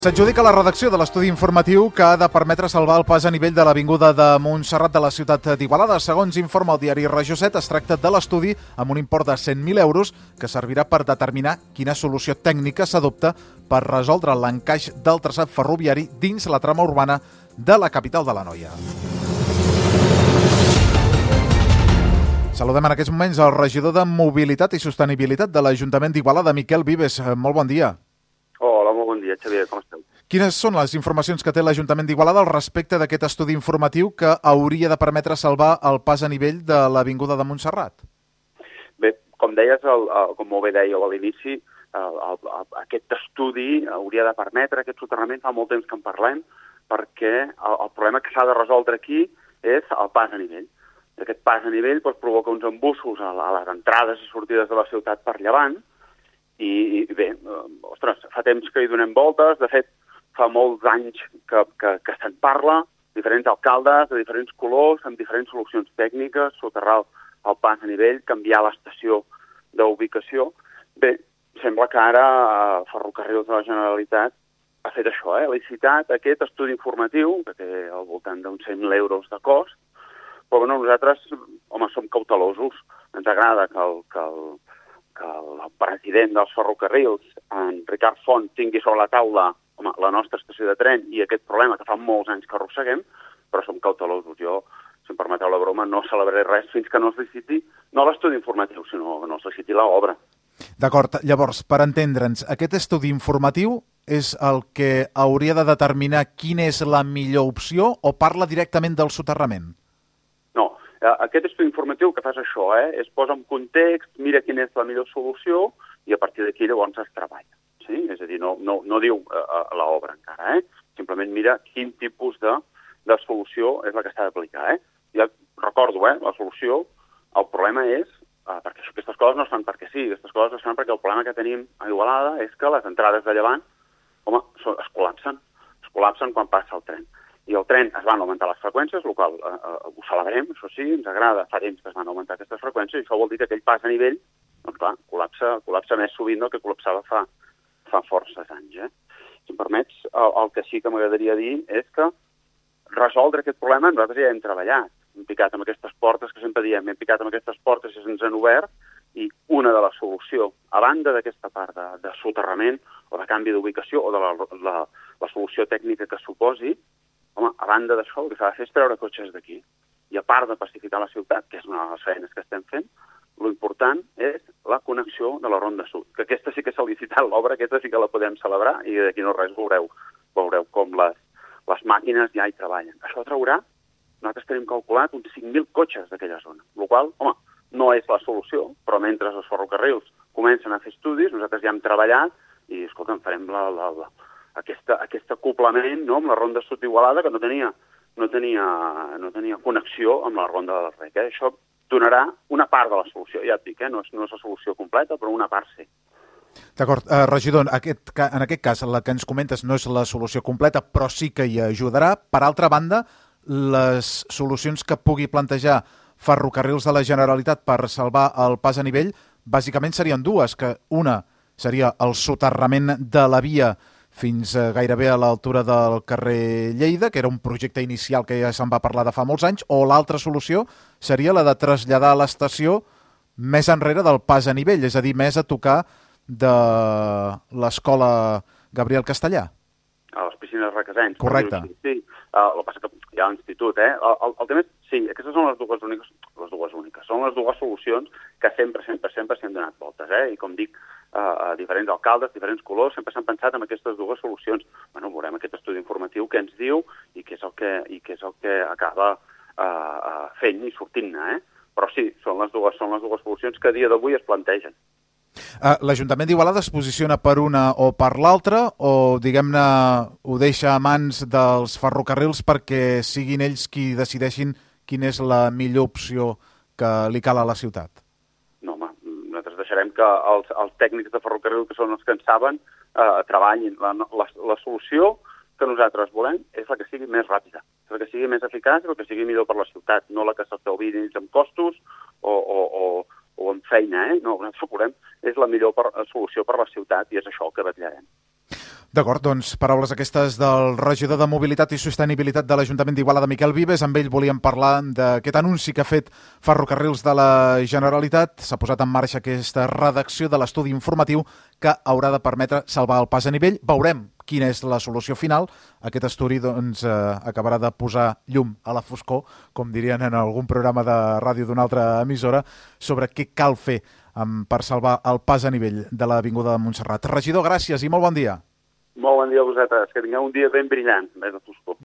S'adjudica la redacció de l'estudi informatiu que ha de permetre salvar el pas a nivell de l'avinguda de Montserrat de la ciutat d'Igualada. Segons informa el diari Regió 7, es tracta de l'estudi amb un import de 100.000 euros que servirà per determinar quina solució tècnica s'adopta per resoldre l'encaix del traçat ferroviari dins la trama urbana de la capital de l'Anoia. Saludem en aquests moments el regidor de Mobilitat i Sostenibilitat de l'Ajuntament d'Igualada, Miquel Vives. Molt bon dia. Hola, molt bon dia, Xavier, com esteu? Quines són les informacions que té l'Ajuntament d'Igualada al respecte d'aquest estudi informatiu que hauria de permetre salvar el pas a nivell de l'avinguda de Montserrat? Bé, com deies, com molt bé dèieu a l'inici, aquest estudi hauria de permetre aquest soterrament, fa molt temps que en parlem, perquè el problema que s'ha de resoldre aquí és el pas a nivell. Aquest pas a nivell provoca uns embussos a les entrades i sortides de la ciutat per llevant, i bé, ostres, fa temps que hi donem voltes, de fet, fa molts anys que se'n parla, diferents alcaldes de diferents colors, amb diferents solucions tècniques, soterrar el pas a nivell, canviar l'estació d'ubicació. Bé, sembla que ara Ferrocarrils de la Generalitat ha fet això, ha licitat aquest estudi informatiu, que té al voltant d'uns 100.000 euros de cost, però bueno, nosaltres, home, som cautelosos. Ens agrada que el president dels ferrocarrils, en Ricard Font, tingui sobre la taula la nostra estació de tren i aquest problema que fa molts anys que arrosseguem, però som cautelosos. Jo, si em permeteu la broma, no celebraré res fins que no es liciti, no l'estudi informatiu, sinó que no es liciti l'obra. D'acord, llavors, per entendre'ns, aquest estudi informatiu és el que hauria de determinar quina és la millor opció o parla directament del soterrament? No, aquest estudi informatiu que fas això, es posa en context, mira quina és la millor solució i a partir d'aquí llavors es treballa. Sí? És a dir, no diu l'obra encara, simplement mira quin tipus de solució és la que s'ha d'aplicar. Ja recordo, la solució, el problema és, perquè aquestes coses no es fan perquè sí, aquestes coses es fan perquè el problema que tenim a Igualada és que les entrades de llevant, es col·lapsen quan passa el tren. I el tren es van augmentar les freqüències, el qual ho celebrem, això sí, ens agrada, fa temps que es van augmentar aquestes freqüències i això vol dir que aquell pas a nivell, doncs clar, col·lapsa més sovint del que col·lapsava fa forces anys. Si em permets, el que sí que m'agradaria dir és que resoldre aquest problema nosaltres ja hem treballat. Hem picat amb aquestes portes que sempre diem, hem picat amb aquestes portes i se'ns han obert i una de la solució, a banda d'aquesta part de soterrament o de canvi d'ubicació o de la solució tècnica que suposi, a banda d'això, el que s'ha de fer és treure cotxes d'aquí. I a part de pacificar la ciutat, que és una de les feines que estem fent, l'important és la connexió de la Ronda Sud, que aquesta sí que s'ha licitat l'obra, aquesta sí que la podem celebrar i d'aquí no res veureu com les màquines ja hi treballen. Això traurà, nosaltres tenim calculat uns 5.000 cotxes d'aquella zona, el qual, no és la solució, però mentre els ferrocarrils comencen a fer estudis, nosaltres ja hem treballat i, escolta'm, farem aquest acoblament amb la Ronda Sud d'Igualada que no tenia connexió amb la Ronda de la Rec. Això donarà una part de la solució, ja et dic, no és la solució completa, però una part sí. D'acord, regidor, en aquest cas la que ens comentes no és la solució completa, però sí que hi ajudarà. Per altra banda, les solucions que pugui plantejar Ferrocarrils de la Generalitat per salvar el pas a nivell, bàsicament serien dues, que una seria el soterrament de la via fins gairebé a l'altura del carrer Lleida, que era un projecte inicial que ja se'n va parlar de fa molts anys, o l'altra solució seria la de traslladar l'estació més enrere del pas a nivell, és a dir, més a tocar de l'escola Gabriel Castellà. A les piscines Requesens. Correcte. Sí, el que passa que hi ha l'institut, El tema és, sí, aquestes són les dues úniques, són les dues solucions que sempre s'han donat voltes, I com dic, diferents alcaldes, diferents colors, sempre s'han pensat en aquestes dues solucions. Veurem aquest estudi informatiu que ens diu i què és el que acaba fent i sortint-ne, Però sí, són les dues solucions que a dia d'avui es plantegen. L'Ajuntament d'Igualada es posiciona per una o per l'altra o, diguem-ne, ho deixa a mans dels ferrocarrils perquè siguin ells qui decideixin quina és la millor opció que li cal a la ciutat? No, nosaltres deixarem que els tècnics de ferrocarril, que són els que en saben, treballin. La solució que nosaltres volem és la que sigui més ràpida, la que sigui més eficaç i la que sigui millor per la ciutat, no la que s'estalviï amb costos o amb feina, No, nosaltres volem és la millor solució per la ciutat i és això el que vetllarem. D'acord, doncs paraules aquestes del regidor de Mobilitat i Sostenibilitat de l'Ajuntament d'Igualada, Miquel Vives. Amb ell volíem parlar d'aquest anunci que ha fet Ferrocarrils de la Generalitat. S'ha posat en marxa aquesta redacció de l'estudi informatiu que haurà de permetre salvar el pas a nivell. Veurem quina és la solució final. Aquest estudi acabarà de posar llum a la foscor, com dirien en algun programa de ràdio d'una altra emissora, sobre què cal fer per salvar el pas a nivell de l'Avinguda de Montserrat. Regidor, gràcies i molt bon dia. Molt bon dia a vosaltres, que tingueu un dia ben brillant, més de foscor.